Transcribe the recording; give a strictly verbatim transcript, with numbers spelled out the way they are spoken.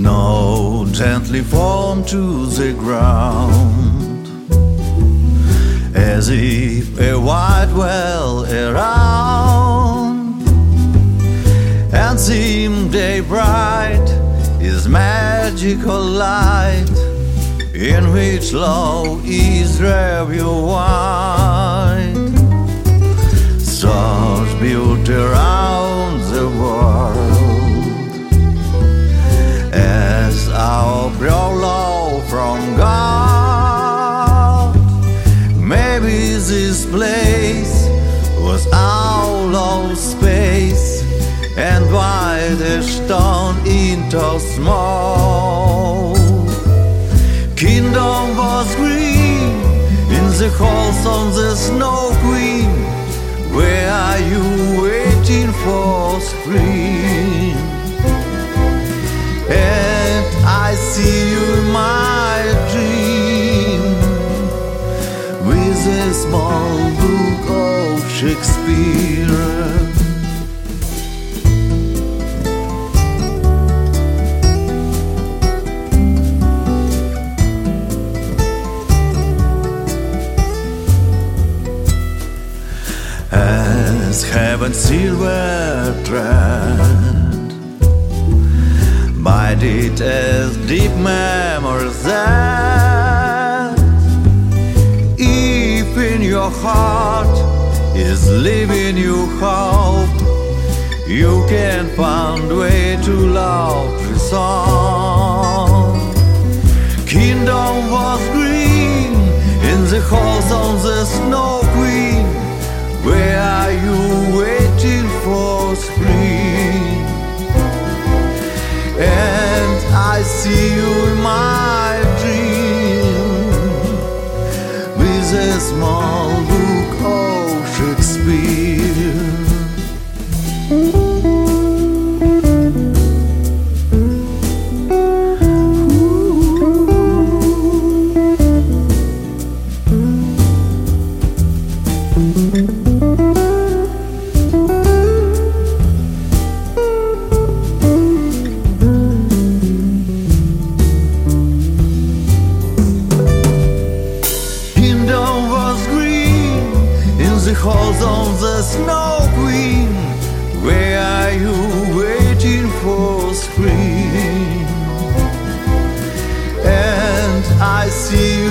Snow gently fall to the ground, as if a white well around, and seem day bright is magical light, in which love is revealed wide. Such beauty around the world, as our pure love from God. Maybe this place was all of space, and white as stone into small. Kingdom was green in the halls of the Snow Queen. Where are you waiting for spring? And I see you in my dream, with a small book of Shakespeare. As heaven's silver thread binded as deep memories that, if in your heart is living you hope, you can find way to love the song. Kingdom was green in the halls of the Snow Queen. Where are you waiting for spring? And I see you in my dream, with a small book of Shakespeare. The halls of the Snow Queen, where are you waiting for spring? And I see you